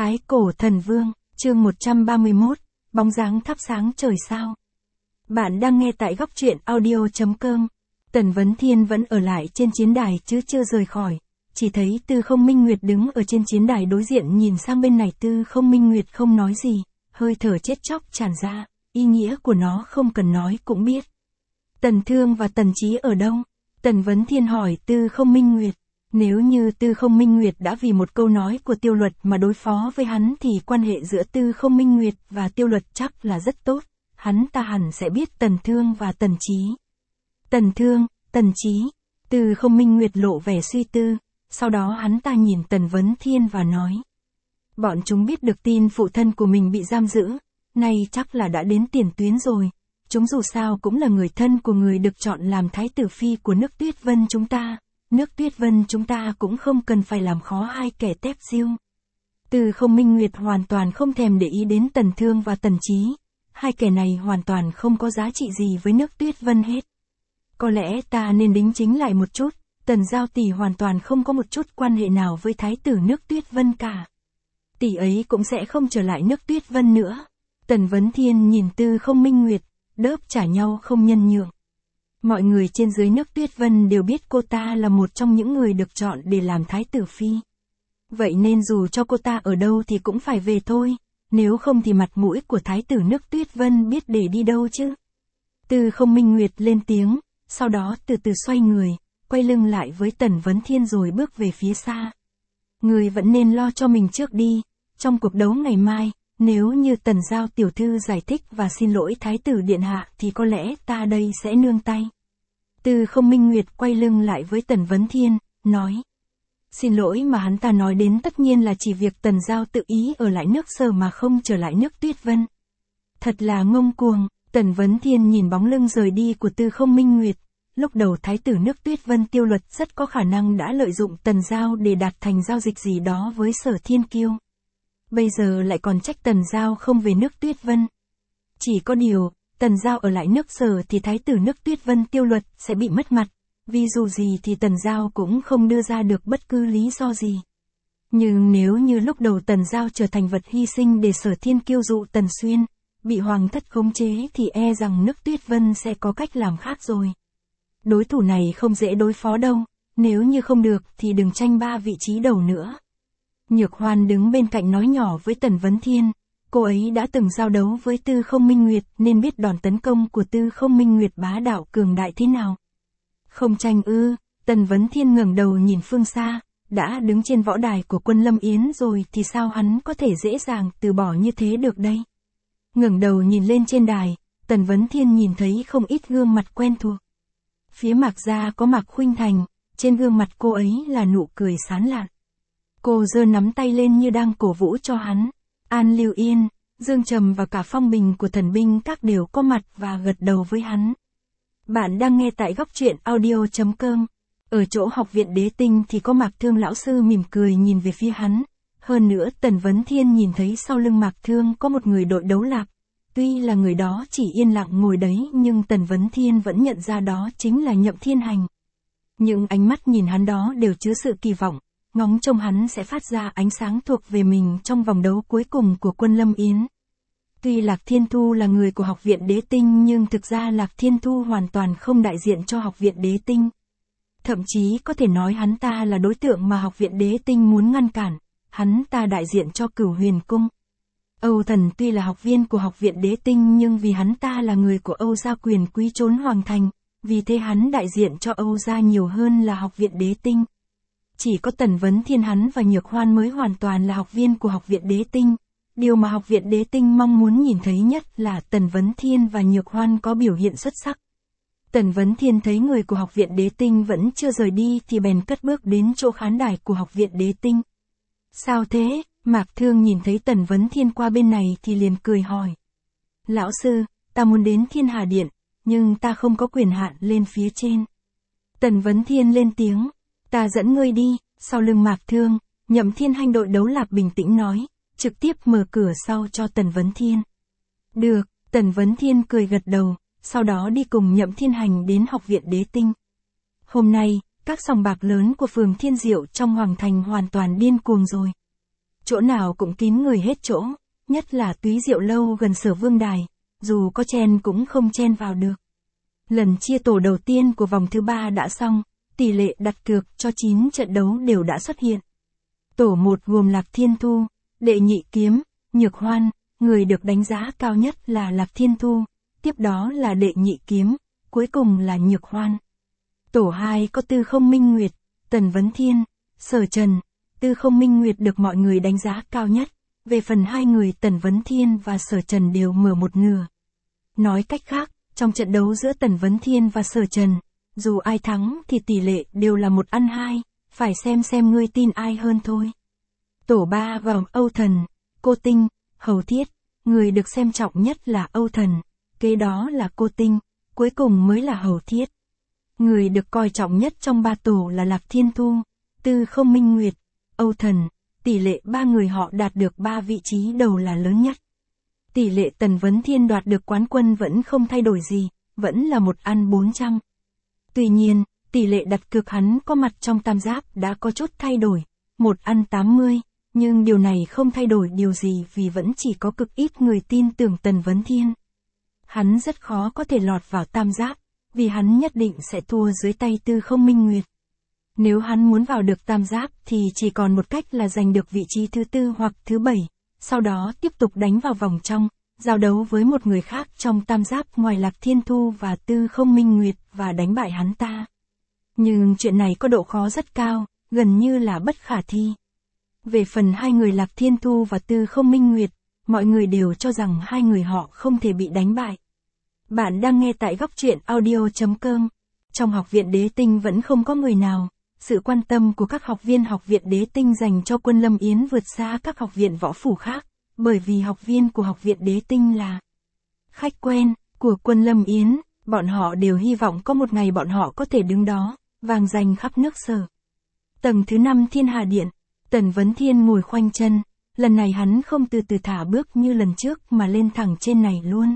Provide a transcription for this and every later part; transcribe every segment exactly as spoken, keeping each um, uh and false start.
Thái cổ thần vương, chương một trăm ba mươi mốt, bóng dáng thắp sáng trời sao. Bạn đang nghe tại góc truyện audio chấm com. Tần Vấn Thiên vẫn ở lại trên chiến đài chứ chưa rời khỏi. Chỉ thấy Tư Không Minh Nguyệt đứng ở trên chiến đài đối diện nhìn sang bên này. Tư Không Minh Nguyệt không nói gì, hơi thở chết chóc tràn ra, ý nghĩa của nó không cần nói cũng biết. Tần Thương và Tần Chí ở đâu? Tần Vấn Thiên hỏi Tư Không Minh Nguyệt. Nếu như Tư Không Minh Nguyệt đã vì một câu nói của Tiêu Luật mà đối phó với hắn thì quan hệ giữa Tư Không Minh Nguyệt và Tiêu Luật chắc là rất tốt, hắn ta hẳn sẽ biết Tần Thương và Tần Chí. Tần Thương, Tần Chí, Tư Không Minh Nguyệt lộ vẻ suy tư, sau đó hắn ta nhìn Tần Vấn Thiên và nói. Bọn chúng biết được tin phụ thân của mình bị giam giữ, nay chắc là đã đến tiền tuyến rồi. Chúng dù sao cũng là người thân của người được chọn làm thái tử phi của nước Tuyết Vân chúng ta. Nước Tuyết Vân chúng ta cũng không cần phải làm khó hai kẻ tép diêu. Tư Không Minh Nguyệt hoàn toàn không thèm để ý đến Tần Thương và Tần Chí. Hai kẻ này hoàn toàn không có giá trị gì với nước Tuyết Vân hết. Có lẽ ta nên đính chính lại một chút, Tần Giao tỷ hoàn toàn không có một chút quan hệ nào với thái tử nước Tuyết Vân cả. Tỷ ấy cũng sẽ không trở lại nước Tuyết Vân nữa. Tần Vấn Thiên nhìn Tư Không Minh Nguyệt, đớp trả nhau không nhân nhượng. Mọi người trên dưới nước Tuyết Vân đều biết cô ta là một trong những người được chọn để làm thái tử phi. Vậy nên dù cho cô ta ở đâu thì cũng phải về thôi, nếu không thì mặt mũi của thái tử nước Tuyết Vân biết để đi đâu chứ. Tư Không Minh Nguyệt lên tiếng, sau đó từ từ xoay người, quay lưng lại với Tần Vấn Thiên rồi bước về phía xa. Người vẫn nên lo cho mình trước đi, trong cuộc đấu ngày mai, nếu như Tần Giao tiểu thư giải thích và xin lỗi thái tử điện hạ thì có lẽ ta đây sẽ nương tay. Tư Không Minh Nguyệt quay lưng lại với Tần Vấn Thiên, nói. Xin lỗi mà hắn ta nói đến tất nhiên là chỉ việc Tần Giao tự ý ở lại nước Sở mà không trở lại nước Tuyết Vân. Thật là ngông cuồng. Tần Vấn Thiên nhìn bóng lưng rời đi của Tư Không Minh Nguyệt. Lúc đầu thái tử nước Tuyết Vân Tiêu Luật rất có khả năng đã lợi dụng Tần Giao để đạt thành giao dịch gì đó với Sở Thiên Kiêu. Bây giờ lại còn trách Tần Giao không về nước Tuyết Vân. Chỉ có điều, Tần Giao ở lại nước Sở thì thái tử nước Tuyết Vân Tiêu Luật sẽ bị mất mặt, vì dù gì thì Tần Giao cũng không đưa ra được bất cứ lý do gì. Nhưng nếu như lúc đầu Tần Giao trở thành vật hy sinh để Sở Thiên Kiêu dụ Tần Xuyên, bị hoàng thất khống chế thì e rằng nước Tuyết Vân sẽ có cách làm khác rồi. Đối thủ này không dễ đối phó đâu, nếu như không được thì đừng tranh ba vị trí đầu nữa. Nhược Hoan đứng bên cạnh nói nhỏ với Tần Vấn Thiên, cô ấy đã từng giao đấu với Tư Không Minh Nguyệt nên biết đòn tấn công của Tư Không Minh Nguyệt bá đạo cường đại thế nào. Không tranh ư? Tần Vấn Thiên ngẩng đầu nhìn phương xa, đã đứng trên võ đài của Quân Lâm Yến rồi thì sao hắn có thể dễ dàng từ bỏ như thế được đây? Ngẩng đầu nhìn lên trên đài, Tần Vấn Thiên nhìn thấy không ít gương mặt quen thuộc. Phía Mạc gia có Mạc Khuynh Thành, trên gương mặt cô ấy là nụ cười sán lạn. Cô giơ nắm tay lên như đang cổ vũ cho hắn. An Lưu Yên, Dương Trầm và cả Phong Bình của Thần Binh Các đều có mặt và gật đầu với hắn. Bạn đang nghe tại góc truyện audio chấm com. Ở chỗ học viện Đế Tinh thì có Mạc Thương lão sư mỉm cười nhìn về phía hắn. Hơn nữa Tần Vấn Thiên nhìn thấy sau lưng Mạc Thương có một người đội đấu lạc. Tuy là người đó chỉ yên lặng ngồi đấy nhưng Tần Vấn Thiên vẫn nhận ra đó chính là Nhậm Thiên Hành. Những ánh mắt nhìn hắn đó đều chứa sự kỳ vọng, ngóng trông hắn sẽ phát ra ánh sáng thuộc về mình trong vòng đấu cuối cùng của Quân Lâm Yến. Tuy Lạc Thiên Thu là người của học viện Đế Tinh nhưng thực ra Lạc Thiên Thu hoàn toàn không đại diện cho học viện Đế Tinh. Thậm chí có thể nói hắn ta là đối tượng mà học viện Đế Tinh muốn ngăn cản, hắn ta đại diện cho Cửu Huyền Cung. Âu Thần tuy là học viên của học viện Đế Tinh nhưng vì hắn ta là người của Âu gia quyền quý trốn hoàng thành, vì thế hắn đại diện cho Âu gia nhiều hơn là học viện Đế Tinh. Chỉ có Tần Vấn Thiên hắn và Nhược Hoan mới hoàn toàn là học viên của học viện Đế Tinh. Điều mà học viện Đế Tinh mong muốn nhìn thấy nhất là Tần Vấn Thiên và Nhược Hoan có biểu hiện xuất sắc. Tần Vấn Thiên thấy người của học viện Đế Tinh vẫn chưa rời đi thì bèn cất bước đến chỗ khán đài của học viện Đế Tinh. Sao thế? Mạc Thương nhìn thấy Tần Vấn Thiên qua bên này thì liền cười hỏi. Lão sư, ta muốn đến Thiên Hà Điện, nhưng ta không có quyền hạn lên phía trên. Tần Vấn Thiên lên tiếng, ta dẫn ngươi đi. Sau lưng Mạc Thương, Nhậm Thiên Hành đội đấu lạc bình tĩnh nói, trực tiếp mở cửa sau cho Tần Vấn Thiên. Được, Tần Vấn Thiên cười gật đầu, sau đó đi cùng Nhậm Thiên Hành đến học viện Đế Tinh. Hôm nay, các sòng bạc lớn của phường Thiên Diệu trong Hoàng Thành hoàn toàn điên cuồng rồi. chỗ nào cũng kín người hết chỗ, nhất là Túy Diệu Lâu gần Sở Vương Đài, dù có chen cũng không chen vào được. Lần chia tổ đầu tiên của vòng thứ ba đã xong, tỷ lệ đặt cược cho chín trận đấu đều đã xuất hiện. Tổ một gồm Lạc Thiên Thu, Đệ Nhị Kiếm, Nhược Hoan, người được đánh giá cao nhất là Lạc Thiên Thu, tiếp đó là Đệ Nhị Kiếm, cuối cùng là Nhược Hoan. Tổ hai có Tư Không Minh Nguyệt, Tần Vấn Thiên, Sở Trần. Tư Không Minh Nguyệt được mọi người đánh giá cao nhất, về phần hai người Tần Vấn Thiên và Sở Trần đều mở một nửa. Nói cách khác, trong trận đấu giữa Tần Vấn Thiên và Sở Trần, dù ai thắng thì tỷ lệ đều là một ăn hai, phải xem xem ngươi tin ai hơn thôi. Tổ ba gồm Âu Thần, Cô Tinh, Hầu Thiết, người được xem trọng nhất là Âu Thần, kế đó là Cô Tinh, cuối cùng mới là Hầu Thiết. Người được coi trọng nhất trong ba tổ là Lạc Thiên Thu, Tư Không Minh Nguyệt, Âu Thần, tỷ lệ ba người họ đạt được ba vị trí đầu là lớn nhất. Tỷ lệ Tần Vấn Thiên đoạt được quán quân vẫn không thay đổi gì, vẫn là một ăn bốn trăm. Tuy nhiên, tỷ lệ đặt cược hắn có mặt trong tam giáp đã có chút thay đổi, một ăn tám mươi, nhưng điều này không thay đổi điều gì vì vẫn chỉ có cực ít người tin tưởng Tần Vấn Thiên. Hắn rất khó có thể lọt vào tam giáp, vì hắn nhất định sẽ thua dưới tay Tư Không Minh Nguyệt. Nếu hắn muốn vào được tam giáp thì chỉ còn một cách là giành được vị trí thứ tư hoặc thứ bảy, sau đó tiếp tục đánh vào vòng trong, giao đấu với một người khác trong tam giáp ngoài Lạc Thiên Thu và Tư Không Minh Nguyệt và đánh bại hắn ta. Nhưng chuyện này có độ khó rất cao, gần như là bất khả thi. Về phần hai người Lạc Thiên Thu và Tư Không Minh Nguyệt, mọi người đều cho rằng hai người họ không thể bị đánh bại. Bạn đang nghe tại góc truyện audio chấm com. Trong học viện Đế Tinh vẫn không có người nào. Sự quan tâm của các học viên học viện Đế Tinh dành cho Quân Lâm Yến vượt xa các học viện võ phủ khác, bởi vì học viên của học viện Đế Tinh là khách quen của Quân Lâm Yến, bọn họ đều hy vọng có một ngày bọn họ có thể đứng đó, vang danh khắp nước Sở. Tầng thứ năm Thiên Hà Điện, Tần Vấn Thiên ngồi khoanh chân, lần này hắn không từ từ thả bước như lần trước mà lên thẳng trên này luôn.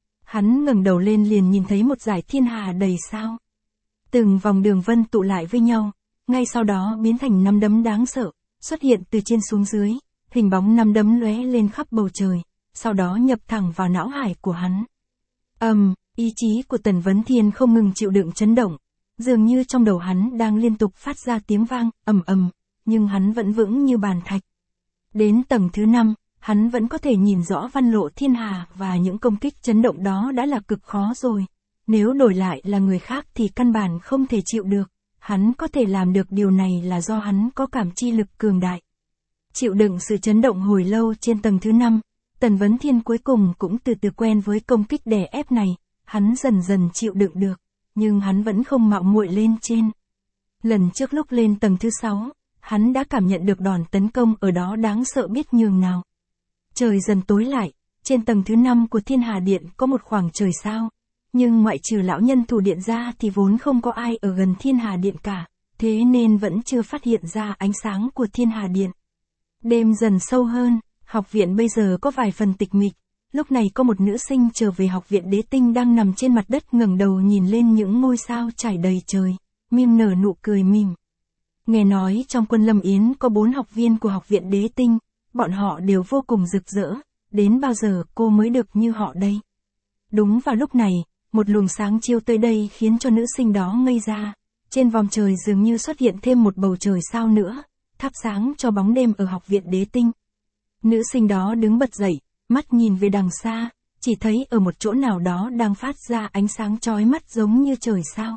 Hắn ngẩng đầu lên liền nhìn thấy một dải thiên hà đầy sao. Từng vòng đường vân tụ lại với nhau, ngay sau đó biến thành năm đấm đáng sợ, xuất hiện từ trên xuống dưới, hình bóng năm đấm lóe lên khắp bầu trời, sau đó nhập thẳng vào não hải của hắn. Ầm, um, ý chí của Tần Vấn Thiên không ngừng chịu đựng chấn động, dường như trong đầu hắn đang liên tục phát ra tiếng vang, ầm ầm, nhưng hắn vẫn vững như bàn thạch. Đến tầng thứ năm, hắn vẫn có thể nhìn rõ văn lộ thiên hà và những công kích chấn động đó đã là cực khó rồi. Nếu đổi lại là người khác thì căn bản không thể chịu được, hắn có thể làm được điều này là do hắn có cảm chi lực cường đại. Chịu đựng sự chấn động hồi lâu trên tầng thứ năm, Tần Vấn Thiên cuối cùng cũng từ từ quen với công kích đè ép này, hắn dần dần chịu đựng được, nhưng hắn vẫn không mạo muội lên trên. Lần trước lúc lên tầng thứ sáu, hắn đã cảm nhận được đòn tấn công ở đó đáng sợ biết nhường nào. Trời dần tối lại, trên tầng thứ năm của Thiên Hà Điện có một khoảng trời sao, nhưng ngoại trừ lão nhân thủ điện ra thì vốn không có ai ở gần Thiên Hà Điện cả, thế nên vẫn chưa phát hiện ra ánh sáng của Thiên Hà Điện. Đêm dần sâu hơn, học viện bây giờ có vài phần tịch mịch, lúc này có một nữ sinh trở về học viện Đế Tinh đang nằm trên mặt đất ngẩng đầu nhìn lên những ngôi sao trải đầy trời, mỉm nở nụ cười mỉm. Nghe nói trong Quân Lâm Yến có bốn học viên của học viện Đế Tinh, bọn họ đều vô cùng rực rỡ, đến bao giờ cô mới được như họ đây? Đúng vào lúc này, một luồng sáng chiếu tới đây khiến cho nữ sinh đó ngây ra, trên vòng trời dường như xuất hiện thêm một bầu trời sao nữa, thắp sáng cho bóng đêm ở học viện Đế Tinh. Nữ sinh đó đứng bật dậy, mắt nhìn về đằng xa, chỉ thấy ở một chỗ nào đó đang phát ra ánh sáng chói mắt giống như trời sao.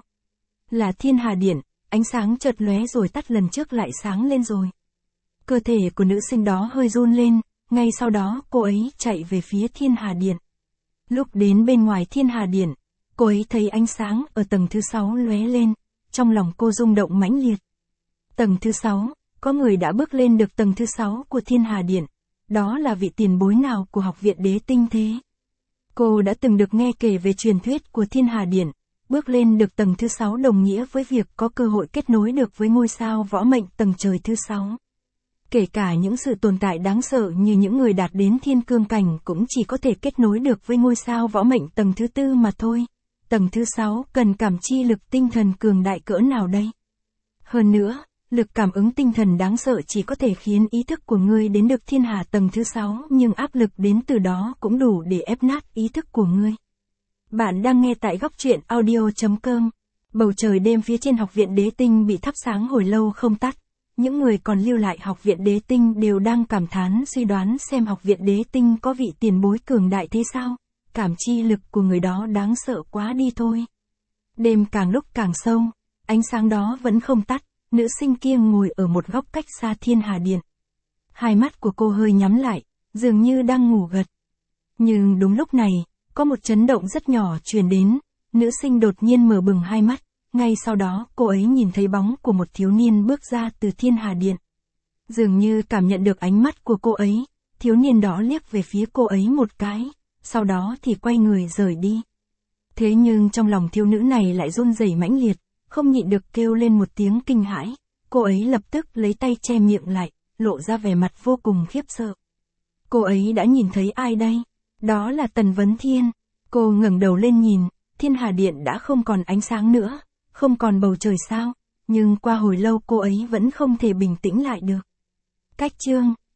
Là Thiên Hà Điện, ánh sáng chợt lóe rồi tắt lần trước lại sáng lên rồi. Cơ thể của nữ sinh đó hơi run lên, ngay sau đó cô ấy chạy về phía Thiên Hà Điện. Lúc đến bên ngoài Thiên Hà Điện, cô ấy thấy ánh sáng ở tầng thứ sáu lóe lên, trong lòng cô rung động mãnh liệt. Tầng thứ sáu, có người đã bước lên được tầng thứ sáu của Thiên Hà Điện, đó là vị tiền bối nào của học viện Đế Tinh thế? Cô đã từng được nghe kể về truyền thuyết của Thiên Hà Điện, bước lên được tầng thứ sáu đồng nghĩa với việc có cơ hội kết nối được với ngôi sao võ mệnh tầng trời thứ sáu. Kể cả những sự tồn tại đáng sợ như những người đạt đến thiên cương cảnh cũng chỉ có thể kết nối được với ngôi sao võ mệnh tầng thứ tư mà thôi. Tầng thứ sáu cần cảm chi lực tinh thần cường đại cỡ nào đây? Hơn nữa, Lực cảm ứng tinh thần đáng sợ chỉ có thể khiến ý thức của ngươi đến được thiên hà tầng thứ sáu, nhưng áp lực đến từ đó cũng đủ để ép nát ý thức của ngươi. Bạn đang nghe tại góc truyện audio chấm com. Bầu trời đêm phía trên học viện Đế Tinh bị thắp sáng hồi lâu không tắt. Những người còn lưu lại học viện Đế Tinh đều đang cảm thán suy đoán xem học viện Đế Tinh có vị tiền bối cường đại thế sao. Cảm chi lực của người đó đáng sợ quá đi thôi. Đêm càng lúc càng sâu, ánh sáng đó vẫn không tắt. Nữ sinh kia ngồi ở một góc cách xa thiên hà điện. Hai mắt của cô hơi nhắm lại, dường như đang ngủ gật. Nhưng đúng lúc này, có một chấn động rất nhỏ truyền đến, nữ sinh đột nhiên mở bừng hai mắt, ngay sau đó cô ấy nhìn thấy bóng của một thiếu niên bước ra từ thiên hà điện. Dường như cảm nhận được ánh mắt của cô ấy, thiếu niên đó liếc về phía cô ấy một cái, sau đó thì quay người rời đi. Thế nhưng trong lòng thiếu nữ này lại run rẩy mãnh liệt, không nhịn được kêu lên một tiếng kinh hãi, cô ấy lập tức lấy tay che miệng lại, lộ ra vẻ mặt vô cùng khiếp sợ. Cô ấy đã nhìn thấy ai đây? Đó là Tần Vấn Thiên. Cô ngẩng đầu lên nhìn, thiên hà điện đã không còn ánh sáng nữa, không còn bầu trời sao, nhưng qua hồi lâu cô ấy vẫn không thể bình tĩnh lại được. Cách chương